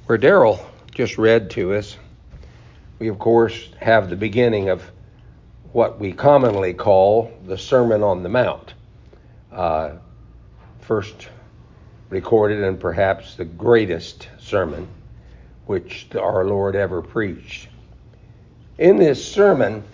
Where Darrell just read to us, we of course have the beginning of what we commonly call the Sermon on the Mount. First recorded and perhaps the greatest sermon which our Lord ever preached. In this sermon,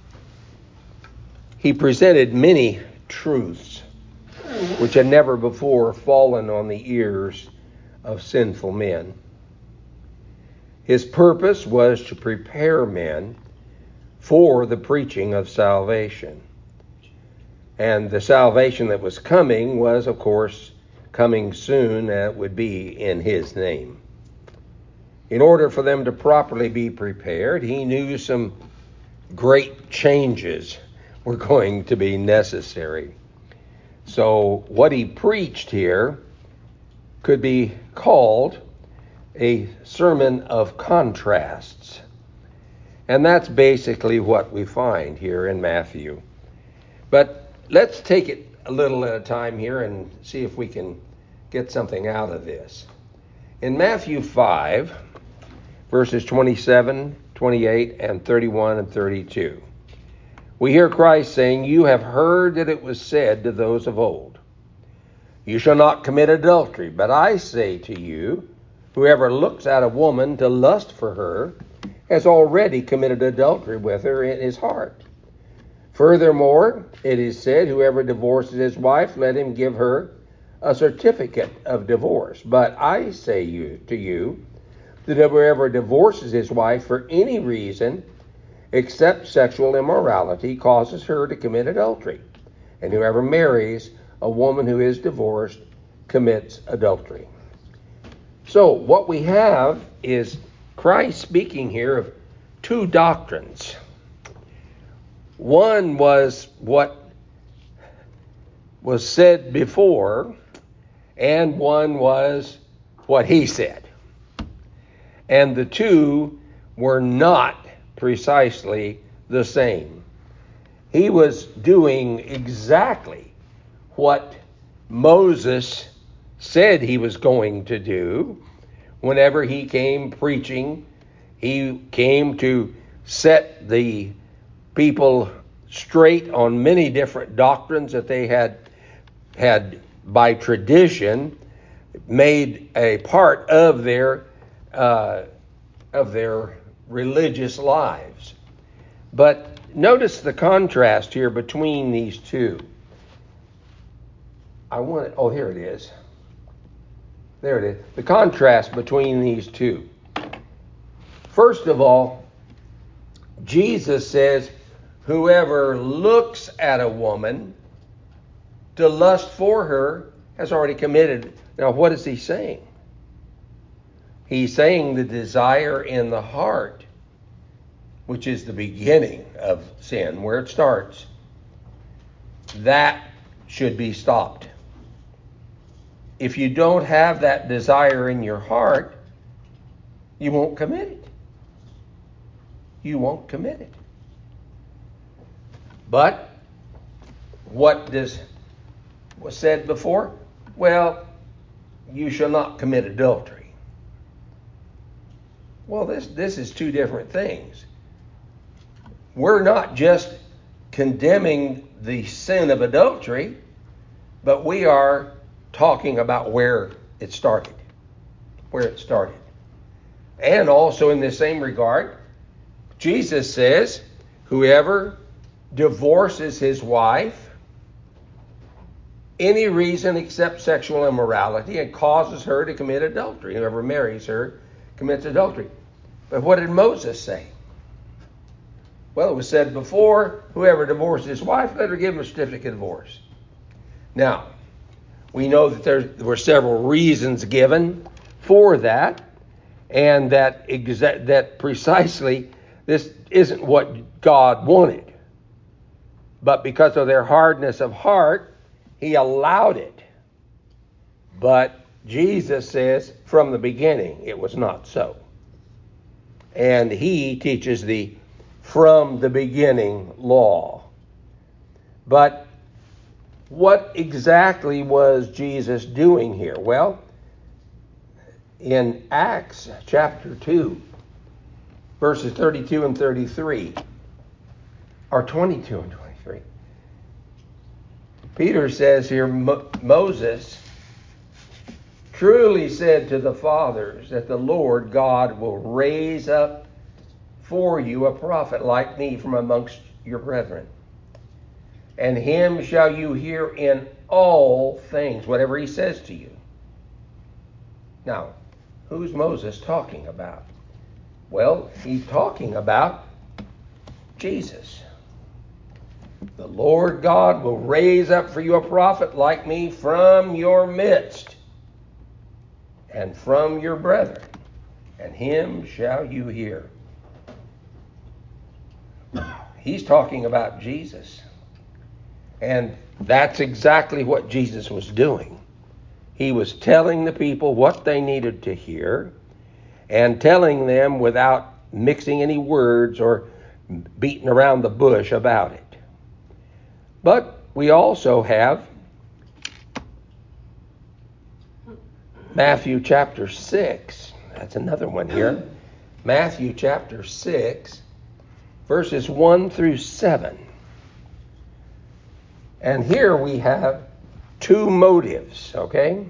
he presented many truths which had never before fallen on the ears of sinful men. His purpose was to prepare men for the preaching of salvation. And the salvation that was coming was, of course, coming soon, and it would be in his name. In order for them to properly be prepared, he knew some great changes were going to be necessary. So what he preached here could be called a sermon of contrasts. And that's basically what we find here in Matthew. But let's take it a little at a time here and see if we can get something out of this. In Matthew 5, verses 27, 28, and 31 and 32, we hear Christ saying, "You have heard that it was said to those of old, 'You shall not commit adultery.' But I say to you, whoever looks at a woman to lust for her has already committed adultery with her in his heart. Furthermore, it is said, whoever divorces his wife, let him give her a certificate of divorce. But I say to you that whoever divorces his wife for any reason except sexual immorality causes her to commit adultery. And whoever marries a woman who is divorced commits adultery." So what we have is Christ speaking here of two doctrines. One was what was said before, and one was what he said. And the two were not precisely the same. He was doing exactly what Moses said he was going to do whenever he came preaching. He came to set the people straight on many different doctrines that they had by tradition made a part of their religious lives. But notice the contrast here between these two. Here it is. There it is. The contrast between these two. First of all, Jesus says, whoever looks at a woman to lust for her has already committed. Now, what is he saying? He's saying the desire in the heart, which is the beginning of sin, where it starts, that should be stopped. If you don't have that desire in your heart, you won't commit it. You won't commit it. But what was said before? Well, you shall not commit adultery. Well, this is two different things. We're not just condemning the sin of adultery, but we are talking about where it started. Where it started. And also in the same regard, Jesus says, whoever divorces his wife, any reason except sexual immorality, and causes her to commit adultery. Whoever marries her commits adultery. But what did Moses say? Well, it was said before, whoever divorces his wife, let her give him a certificate of divorce. Now, we know that there were several reasons given for that, and that precisely this isn't what God wanted. But because of their hardness of heart, he allowed it. But Jesus says from the beginning it was not so. And he teaches the from the beginning law. But what exactly was Jesus doing here? Well, in Acts chapter 2, verses 32 and 33, or 22 and 23. Peter says here, Moses truly said to the fathers that the Lord God will raise up for you a prophet like me from amongst your brethren. And him shall you hear in all things, whatever he says to you. Now, who's Moses talking about? Well, he's talking about Jesus. The Lord God will raise up for you a prophet like me from your midst and from your brethren, and him shall you hear. He's talking about Jesus. And that's exactly what Jesus was doing. He was telling the people what they needed to hear and telling them without mixing any words or beating around the bush about it. But we also have Matthew chapter 6. That's another one here. Matthew chapter 6, verses 1 through 7. And here we have two motives, okay?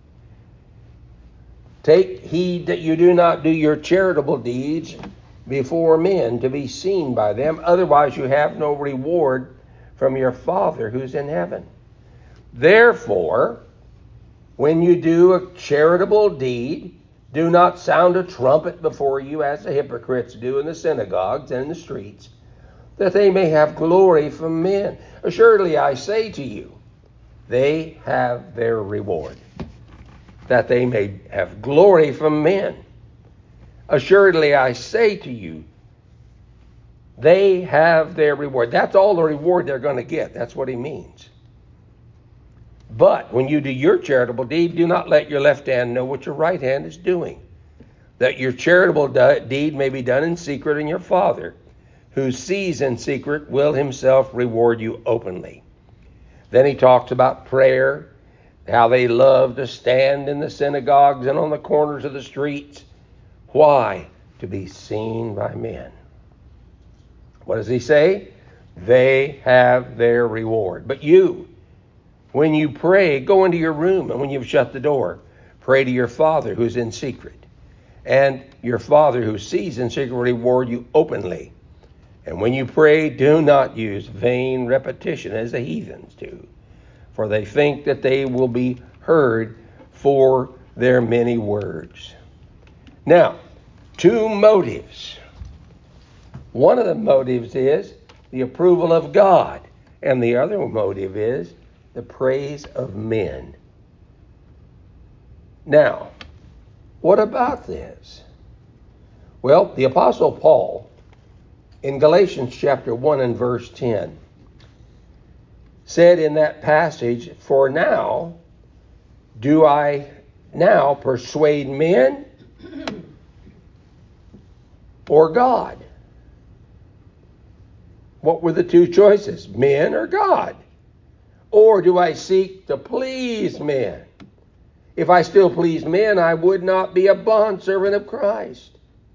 Take heed that you do not do your charitable deeds before men to be seen by them, otherwise you have no reward from your Father who's in heaven. Therefore, when you do a charitable deed, do not sound a trumpet before you as the hypocrites do in the synagogues and in the streets, that they may have glory from men. Assuredly, I say to you, they have their reward, that they may have glory from men. Assuredly, I say to you, they have their reward. That's all the reward they're going to get. That's what he means. But when you do your charitable deed, do not let your left hand know what your right hand is doing, that your charitable deed may be done in secret, and your Father, who sees in secret, will himself reward you openly. Then he talks about prayer, how they love to stand in the synagogues and on the corners of the streets. Why? To be seen by men. What does he say? They have their reward. But you, when you pray, go into your room, and when you've shut the door, pray to your Father who's in secret. And your Father who sees in secret will reward you openly. And when you pray, do not use vain repetition as the heathens do, for they think that they will be heard for their many words. Now, two motives. One of the motives is the approval of God, and the other motive is the praise of men. Now, what about this? Well, the Apostle Paul, in Galatians chapter 1 and verse 10, said in that passage, for now, do I now persuade men or God? What were the two choices? Men or God? Or do I seek to please men? If I still please men, I would not be a bondservant of Christ.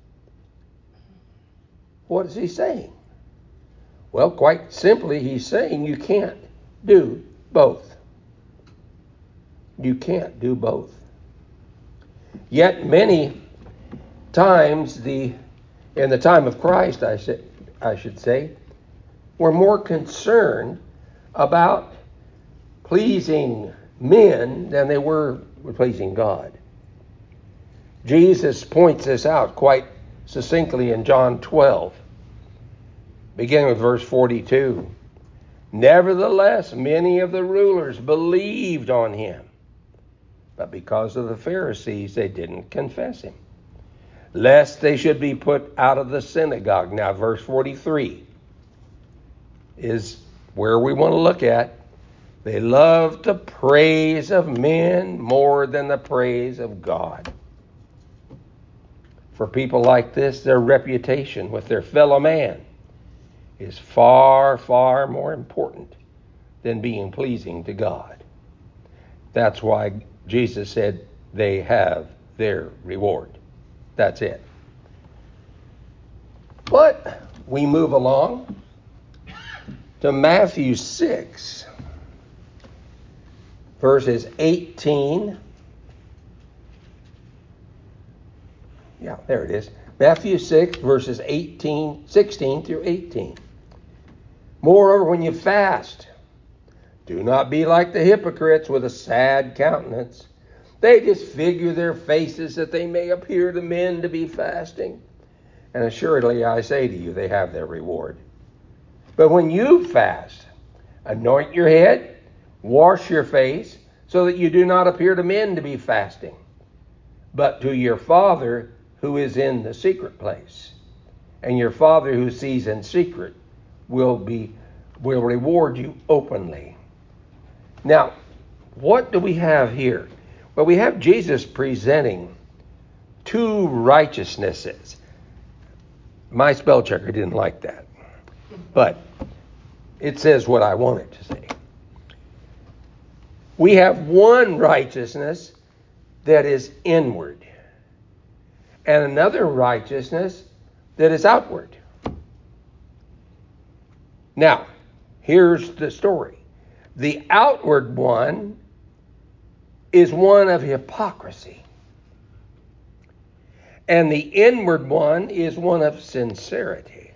What is he saying? Well, quite simply, he's saying you can't do both. You can't do both. Yet many times, in the time of Christ, I should say, were more concerned about pleasing men than they were pleasing God. Jesus points this out quite succinctly in John 12, beginning with verse 42. Nevertheless, many of the rulers believed on him, but because of the Pharisees, they didn't confess him, lest they should be put out of the synagogue. Now, verse 43 is where we want to look at. They love the praise of men more than the praise of God. For people like this, their reputation with their fellow man is far, far more important than being pleasing to God. That's why Jesus said they have their reward. That's it. But we move along to Matthew 6, verses 18. Yeah, there it is. Matthew 6, verses 16 through 18. Moreover, when you fast, do not be like the hypocrites with a sad countenance. They disfigure their faces that they may appear to men to be fasting. And assuredly, I say to you, they have their reward. But when you fast, anoint your head, wash your face, so that you do not appear to men to be fasting, but to your Father who is in the secret place. And your Father who sees in secret will reward you openly. Now, what do we have here? Well, we have Jesus presenting two righteousnesses. My spell checker didn't like that, but it says what I want it to say. We have one righteousness that is inward, and another righteousness that is outward. Now, here's the story. The outward one is one of hypocrisy, and the inward one is one of sincerity.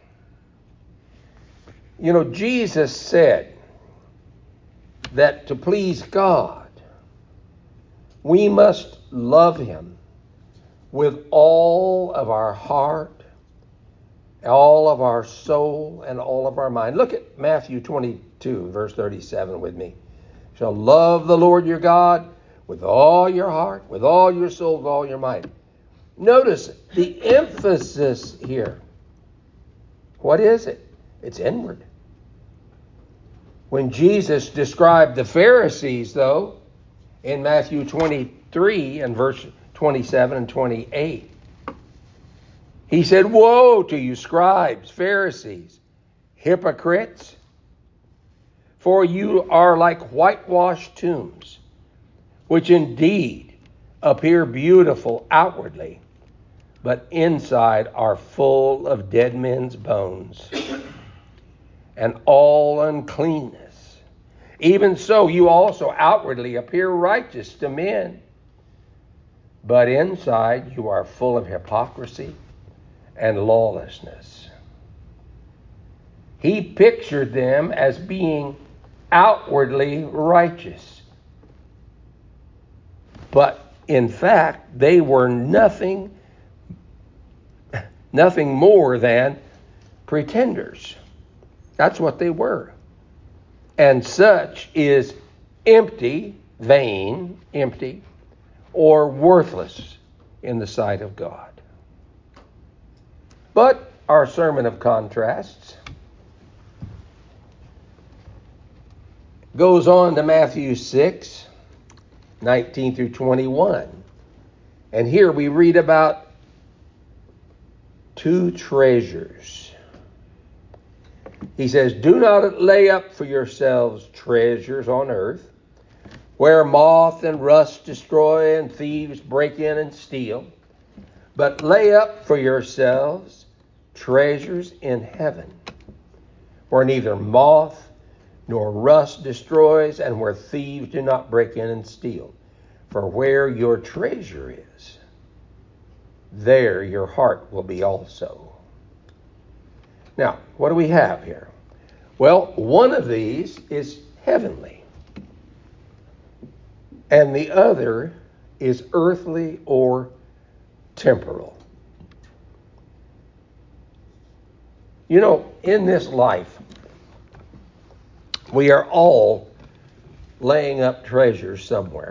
You know, Jesus said that to please God, we must love Him with all of our heart, all of our soul, and all of our mind. Look at Matthew 22, verse 37 with me. You shall love the Lord your God with all your heart, with all your soul, with all your mind. Notice the emphasis here. What is it? It's inward. When Jesus described the Pharisees, though, in Matthew 23 and verse 27 and 28, He said, "Woe to you, scribes, Pharisees, hypocrites, for you are like whitewashed tombs, which indeed appear beautiful outwardly, but inside are full of dead men's bones and all uncleanness. Even so, you also outwardly appear righteous to men, but inside you are full of hypocrisy and lawlessness." He pictured them as being outwardly righteous, but in fact, they were nothing more than pretenders. That's what they were. And such is vain, empty, or worthless in the sight of God. But our sermon of contrasts goes on to Matthew 6, 19 through 21. And here we read about two treasures. He says, "Do not lay up for yourselves treasures on earth, where moth and rust destroy and thieves break in and steal. But lay up for yourselves treasures in heaven, where neither moth nor rust destroys, and where thieves do not break in and steal. For where your treasure is, there your heart will be also." Now, what do we have here? Well, one of these is heavenly, and the other is earthly or temporal. You know, in this life, we are all laying up treasures somewhere.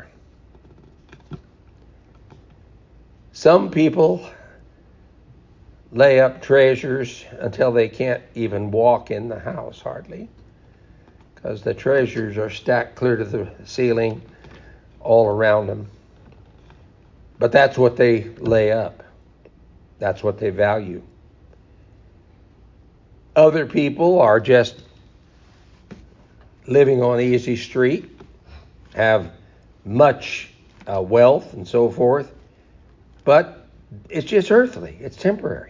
Some people lay up treasures until they can't even walk in the house hardly, because the treasures are stacked clear to the ceiling all around them. But that's what they lay up. That's what they value. Other people are just living on easy street, have much wealth and so forth, But it's just earthly. It's temporary.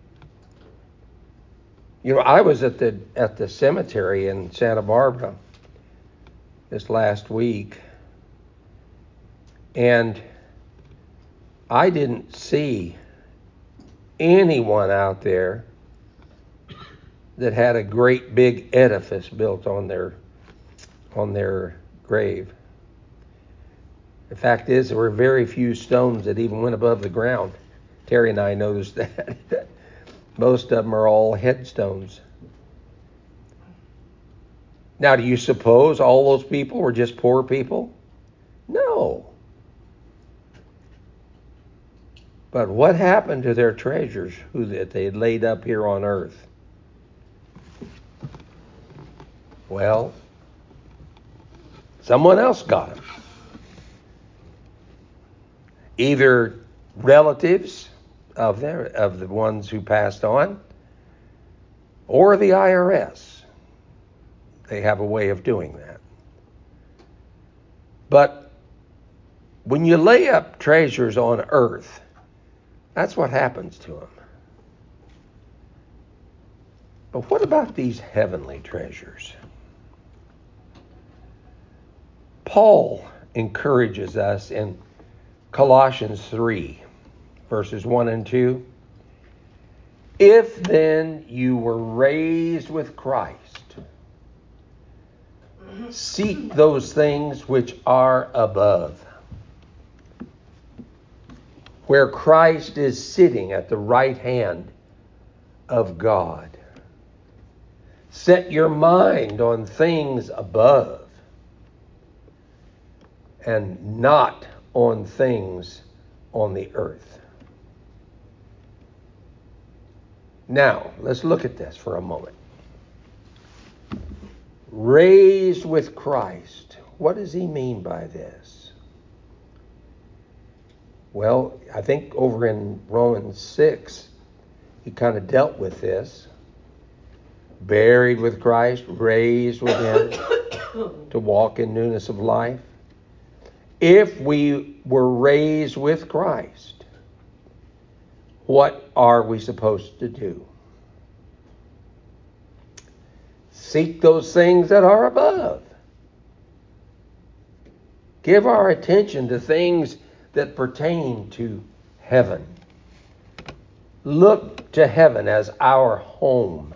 You know, I was at the cemetery in Santa Barbara this last week, and I didn't see anyone out there that had a great big edifice built on their grave. The fact is, there were very few stones that even went above the ground. Terry and I noticed that. Most of them are all headstones. Now, do you suppose all those people were just poor people? No. But what happened to their treasures that they had laid up here on earth? Well, someone else got them. Either relatives of the ones who passed on, or the IRS. They have a way of doing that. But when you lay up treasures on earth, that's what happens to them. But what about these heavenly treasures? Paul encourages us in Colossians 3, verses 1 and 2. If then you were raised with Christ, seek those things which are above, where Christ is sitting at the right hand of God. Set your mind on things above and not on things on the earth. Now, let's look at this for a moment. Raised with Christ. What does he mean by this? Well, I think over in Romans 6, he kind of dealt with this. Buried with Christ, raised with him to walk in newness of life. If we were raised with Christ, what are we supposed to do? Seek those things that are above. Give our attention to things that pertain to heaven. Look to heaven as our home,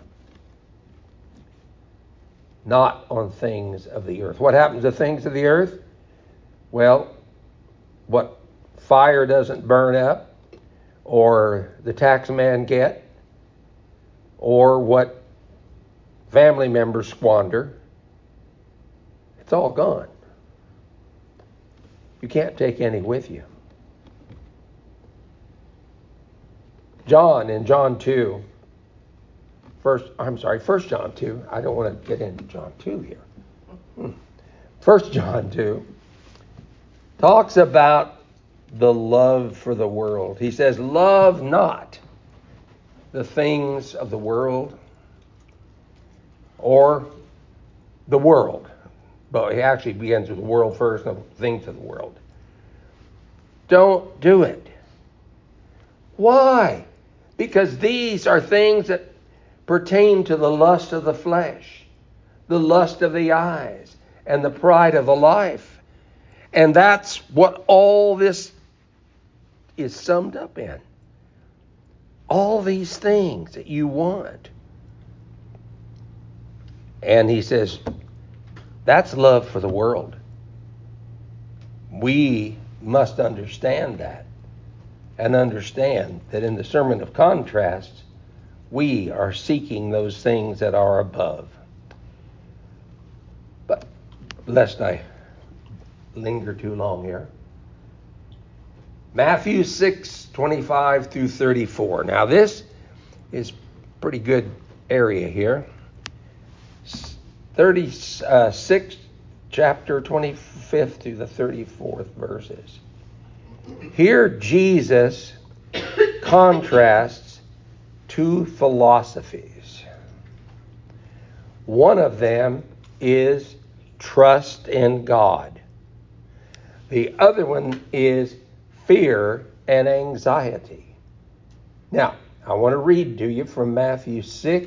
not on things of the earth. What happens to things of the earth? Well, what fire doesn't burn up, or the tax man get, or what family members squander, it's all gone. You can't take any with you. In John 2, 1 John 2. I don't want to get into John 2 here. 1 John 2 talks about the love for the world. He says, love not the things of the world or the world. But he actually begins with the world first and the things of the world. Don't do it. Why? Because these are things that pertain to the lust of the flesh, the lust of the eyes, and the pride of the life. And that's what all this is summed up in. All these things that you want. And he says, that's love for the world. We must understand that. And understand that in the Sermon of Contrasts, we are seeking those things that are above. But lest I linger too long here. Matthew 6:25 through 34. Now this is pretty good area here. 36 chapter 25th through the 34th verses. Here Jesus contrasts two philosophies. One of them is trust in God. The other one is fear and anxiety. Now, I want to read to you from Matthew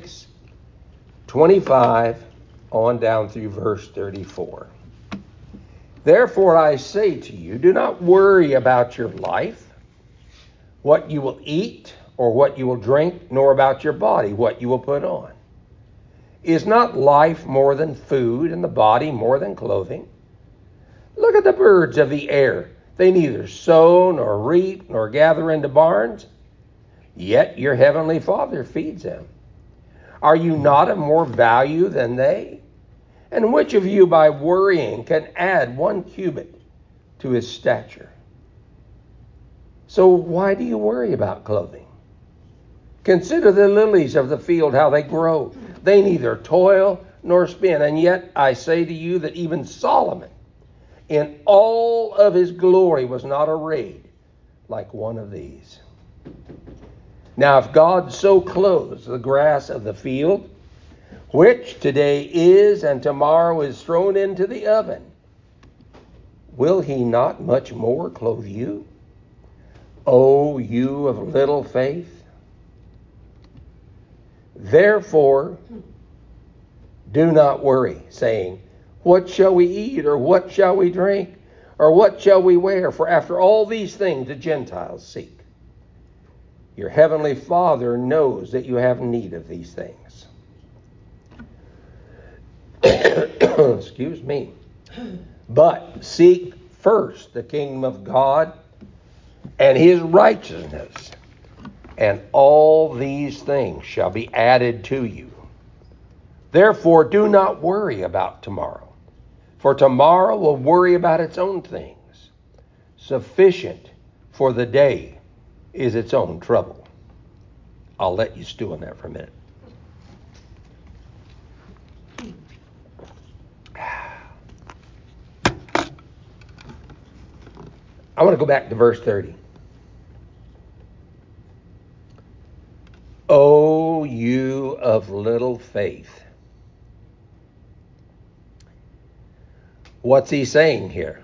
6:25 on down through verse 34. Therefore I say to you, do not worry about your life, what you will eat or what you will drink, nor about your body, what you will put on. Is not life more than food, and the body more than clothing? Look at the birds of the air. They neither sow nor reap nor gather into barns, yet your heavenly Father feeds them. Are you not of more value than they? And which of you by worrying can add 1 cubit to his stature? So why do you worry about clothing? Consider the lilies of the field, how they grow. They neither toil nor spin. And yet I say to you that even Solomon, in all of his glory, was not arrayed like one of these. Now if God so clothes the grass of the field, which today is and tomorrow is thrown into the oven, will he not much more clothe you, O you of little faith? Therefore, do not worry, saying, what shall we eat, or what shall we drink, or what shall we wear? For after all these things the Gentiles seek. Your heavenly Father knows that you have need of these things. Excuse me. But seek first the kingdom of God and his righteousness, and all these things shall be added to you. Therefore, do not worry about tomorrow, for tomorrow will worry about its own things. Sufficient for the day is its own trouble. I'll let you stew on that for a minute. I want to go back to verse 30. O you of little faith. What's he saying here?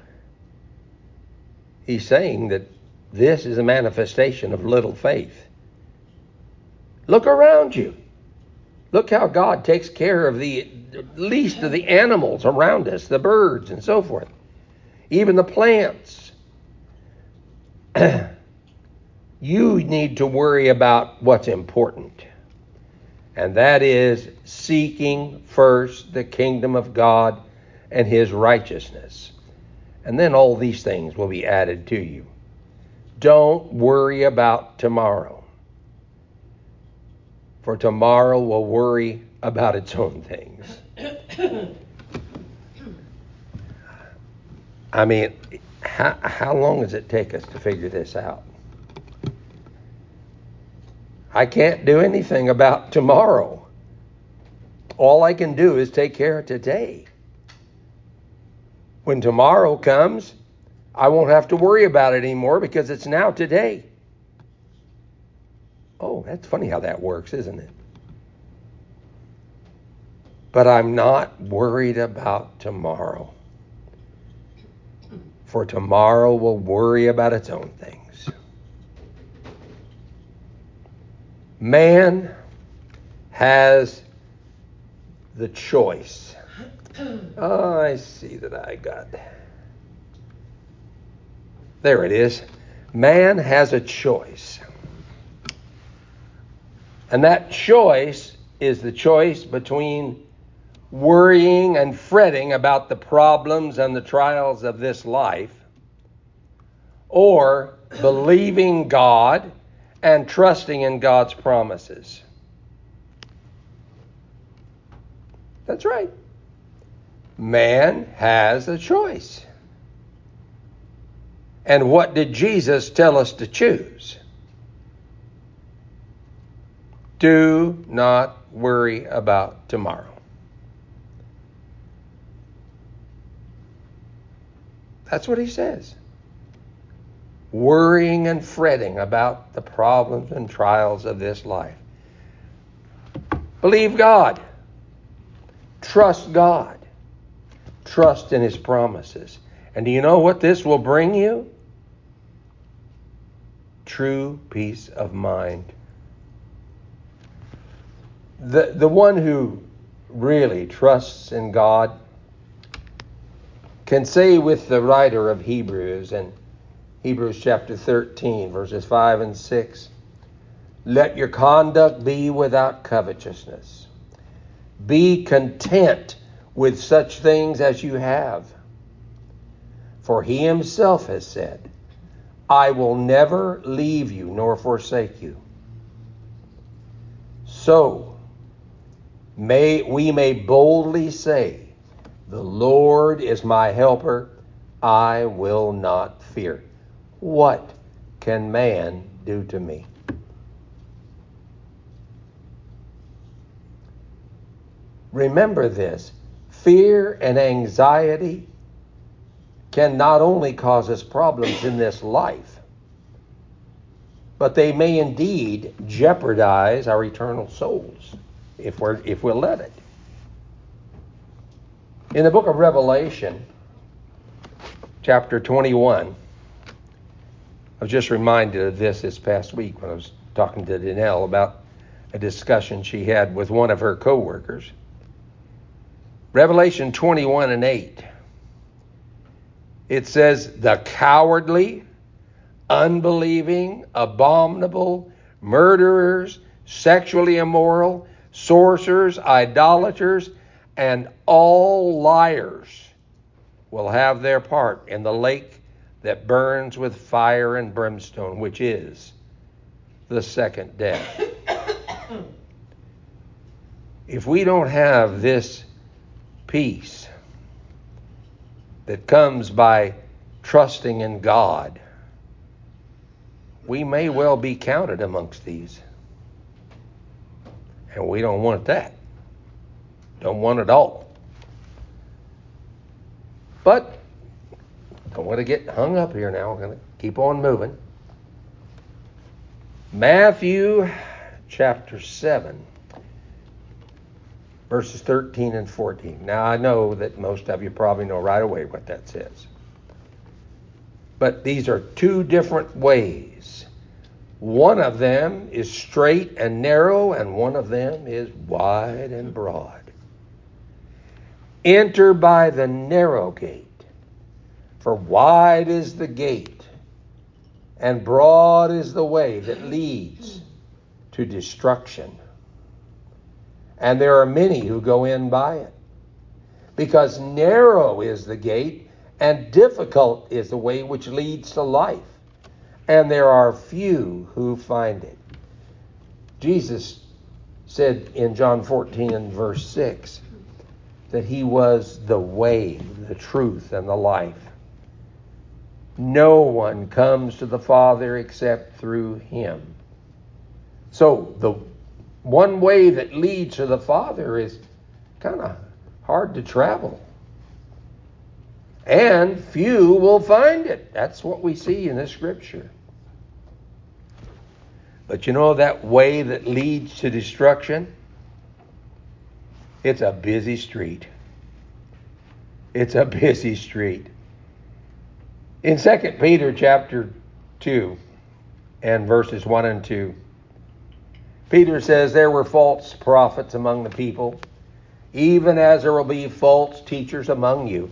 He's saying that this is a manifestation of little faith. Look around you. Look how God takes care of the least of the animals around us, the birds and so forth, even the plants. You need to worry about what's important, and that is seeking first the kingdom of God and his righteousness. And then all these things will be added to you. Don't worry about tomorrow, for tomorrow will worry about its own things. I mean, how long does it take us to figure this out? I can't do anything about tomorrow. All I can do is take care of today. When tomorrow comes, I won't have to worry about it anymore because it's now today. Oh, that's funny how that works, isn't it? But I'm not worried about tomorrow, for tomorrow will worry about its own things. Man has the choice. Oh, I see that I got. There it is. Man has a choice. And that choice is the choice between worrying and fretting about the problems and the trials of this life, or believing God and trusting in God's promises. That's right. Man has a choice. And what did Jesus tell us to choose? Do not worry about tomorrow. That's what he says. Worrying and fretting about the problems and trials of this life. Believe God. Trust God. Trust in his promises. And do you know what this will bring you? true peace of mind. The one who really trusts in God can say with the writer of Hebrews in Hebrews chapter 13, verses 5 and 6, let your conduct be without covetousness. Be content with such things as you have. For he himself has said, I will never leave you nor forsake you. So we may boldly say, the Lord is my helper, I will not fear. What can man do to me? Remember this, fear and anxiety can not only cause us problems in this life, but they may indeed jeopardize our eternal souls if we'll let it. In the book of Revelation, chapter 21, I was just reminded of this past week when I was talking to Danelle about a discussion she had with one of her co-workers. Revelation 21 and 8. It says, the cowardly, unbelieving, abominable, murderers, sexually immoral, sorcerers, idolaters, and all liars will have their part in the lake that burns with fire and brimstone, which is the second death. If we don't have this peace that comes by trusting in God, we may well be counted amongst these. And we don't want that. Don't want it all. But don't want to get hung up here now. We're going to keep on moving. Matthew chapter 7, verses 13 and 14. Now, I know that most of you probably know right away what that says. But these are two different ways. One of them is straight and narrow, and one of them is wide and broad. Enter by the narrow gate, for wide is the gate, and broad is the way that leads to destruction. And there are many who go in by it. Because narrow is the gate, and difficult is the way which leads to life. And there are few who find it. Jesus said in John 14 and verse 6 that he was the way, the truth, and the life. No one comes to the Father except through him. So the one way that leads to the Father is kind of hard to travel. And few will find it. That's what we see in the scripture. But you know that way that leads to destruction? It's a busy street. It's a busy street. In 2 Peter chapter 2 and verses 1 and 2, Peter says, there were false prophets among the people, even as there will be false teachers among you,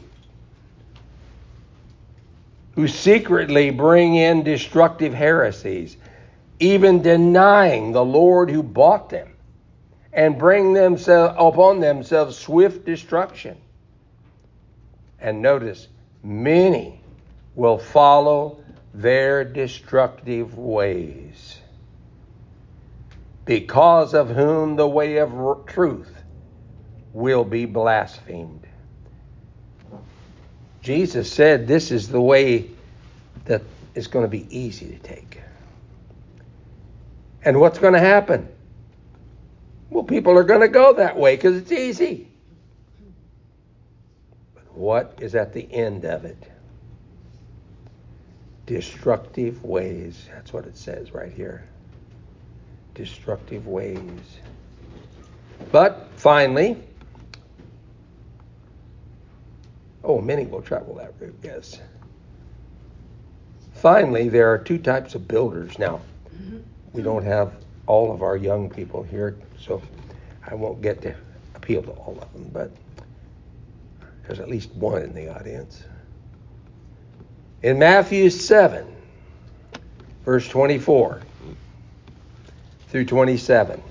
who secretly bring in destructive heresies, even denying the Lord who bought them, and bring upon themselves swift destruction. And notice, many will follow their destructive ways, because of whom the way of truth will be blasphemed. Jesus said this is the way that is going to be easy to take. And what's going to happen? Well, people are going to go that way because it's easy. But what is at the end of it? Destructive ways. That's what it says right here. Destructive ways. But finally, many will travel that route, yes. finally, there are two types of builders. Now, we don't have all of our young people here, so I won't get to appeal to all of them, but there's at least one in the audience. In Matthew 7, verse 24 through 27.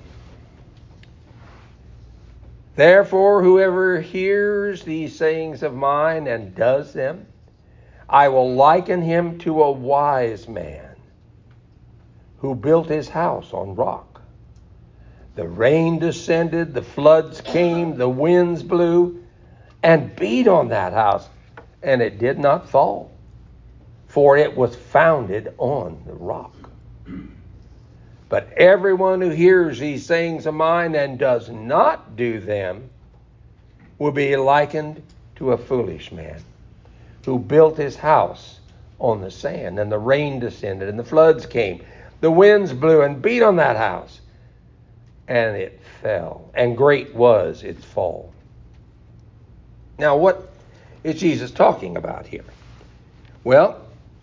Therefore, whoever hears these sayings of mine and does them, I will liken him to a wise man who built his house on rock. The rain descended, the floods came, the winds blew and beat on that house, and it did not fall, for it was founded on the rock. But everyone who hears these sayings of mine and does not do them will be likened to a foolish man who built his house on the sand. And the rain descended, and the floods came. The winds blew and beat on that house, and it fell, and great was its fall. Now, what is Jesus talking about here? Well,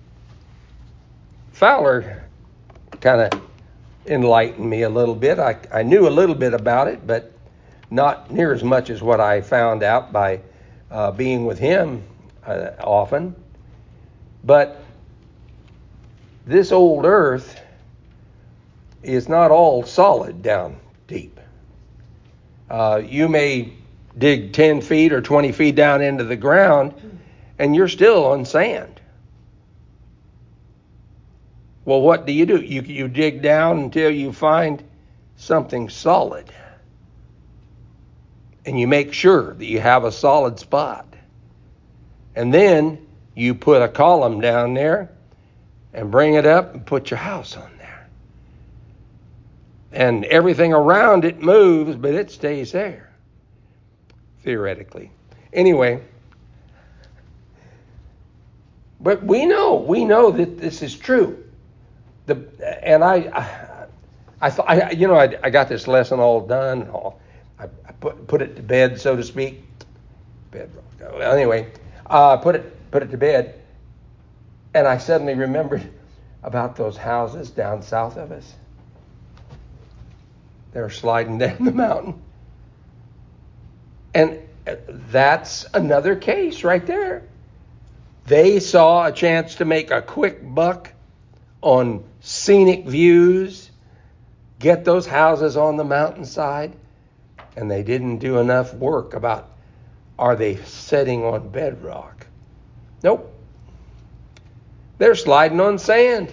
Fowler kind of enlightened me a little bit. I knew a little bit about it, but not near as much as what I found out by being with him often. But this old earth is not all solid down deep. You may dig 10 feet or 20 feet down into the ground, and you're still on sand. Well, what do? You dig down until you find something solid. And you make sure that you have a solid spot. And then you put a column down there and bring it up and put your house on there. And everything around it moves, but it stays there, theoretically. Anyway, but we know that this is true. I thought, I got this lesson all done. I put it to bed, so to speak. Anyway, put it to bed, and I suddenly remembered about those houses down south of us. They're sliding down the mountain, and that's another case right there. They saw a chance to make a quick buck on scenic views, get those houses on the mountainside, and they didn't do enough work about, are they setting on bedrock? Nope. They're sliding on sand.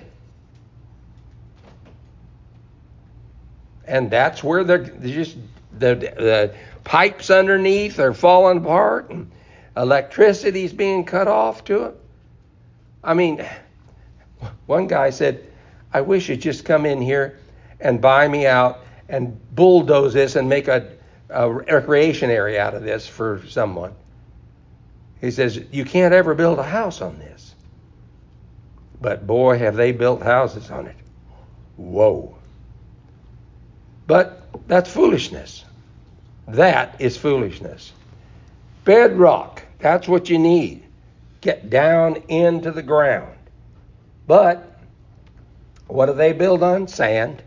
And that's where the pipes underneath are falling apart, and electricity's being cut off to it. I mean, one guy said, I wish you'd just come in here and buy me out and bulldoze this and make a recreation area out of this for someone. He says, you can't ever build a house on this. But boy, have they built houses on it. Whoa. But that's foolishness. That is foolishness. Bedrock, that's what you need. Get down into the ground. But what do they build on? Sand.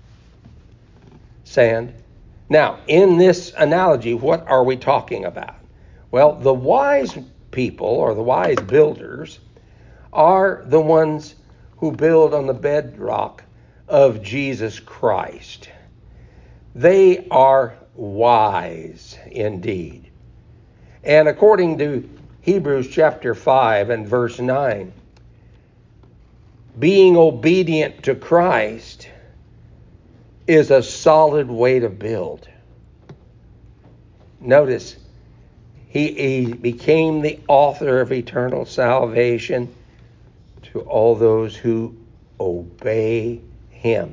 Sand. Now, in this analogy, what are we talking about? Well, the wise people, or the wise builders, are the ones who build on the bedrock of Jesus Christ. They are wise indeed. And according to Hebrews chapter 5 and verse 9, being obedient to Christ is a solid way to build. Notice, he became the author of eternal salvation to all those who obey him.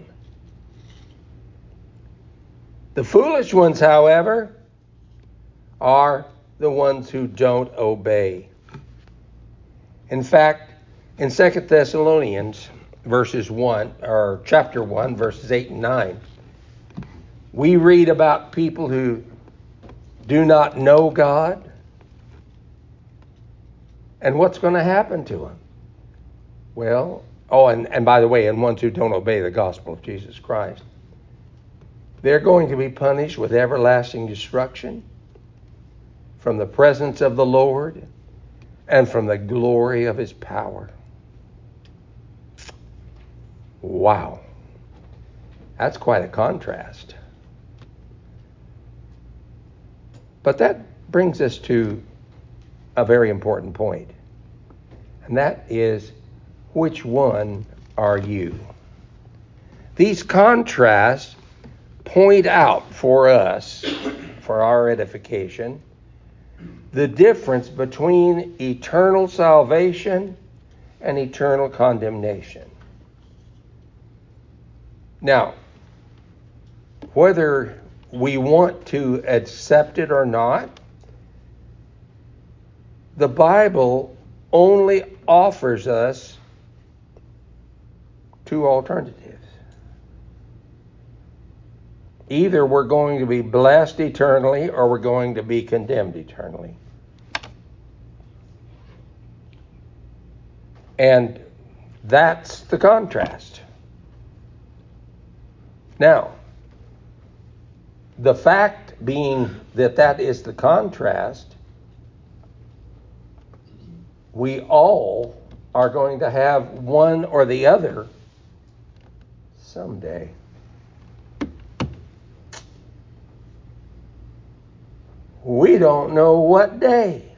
The foolish ones, however, are the ones who don't obey. In fact, in 2 Thessalonians chapter 1, verses 8 and 9, we read about people who do not know God. And what's going to happen to them? Well, Oh, and by the way, and ones who don't obey the gospel of Jesus Christ, they're going to be punished with everlasting destruction from the presence of the Lord and from the glory of his power. Wow. That's quite a contrast. But that brings us to a very important point. And that is, which one are you? These contrasts point out for us, for our edification, the difference between eternal salvation and eternal condemnation. Now, whether we want to accept it or not, the Bible only offers us two alternatives. Either we're going to be blessed eternally or we're going to be condemned eternally. And that's the contrast. Now, the fact being that is the contrast, we all are going to have one or the other someday. We don't know what day.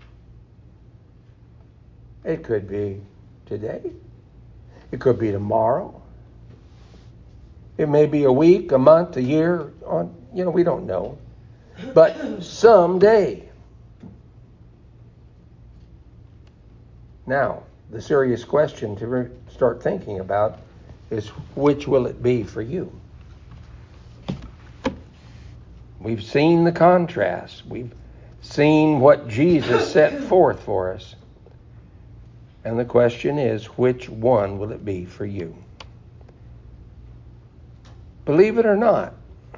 It could be today. It could be tomorrow. It may be a week, a month, a year. We don't know. But someday. Now, the serious question to start thinking about is, which will it be for you? We've seen the contrast. We've seen what Jesus set forth for us. And the question is, which one will it be for you? Believe it or not,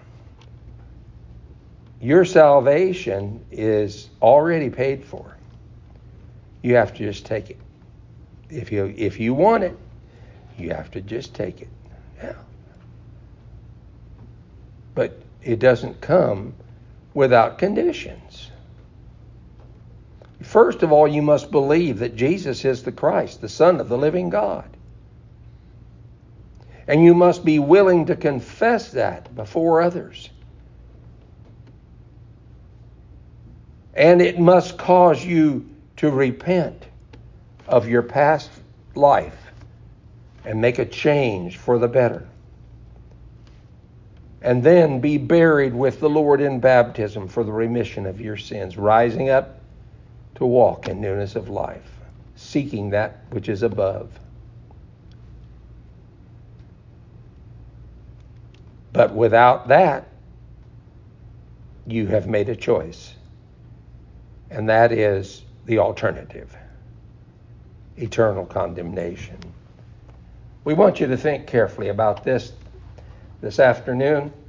your salvation is already paid for. You have to just take it. If you want it, you have to just take it. Yeah. But it doesn't come without conditions. First of all, you must believe that Jesus is the Christ, the Son of the living God. And you must be willing to confess that before others. And it must cause you to repent of your past life and make a change for the better. And then be buried with the Lord in baptism for the remission of your sins, rising up to walk in newness of life, seeking that which is above. But without that, you have made a choice. And that is the alternative, eternal condemnation. We want you to think carefully about this afternoon.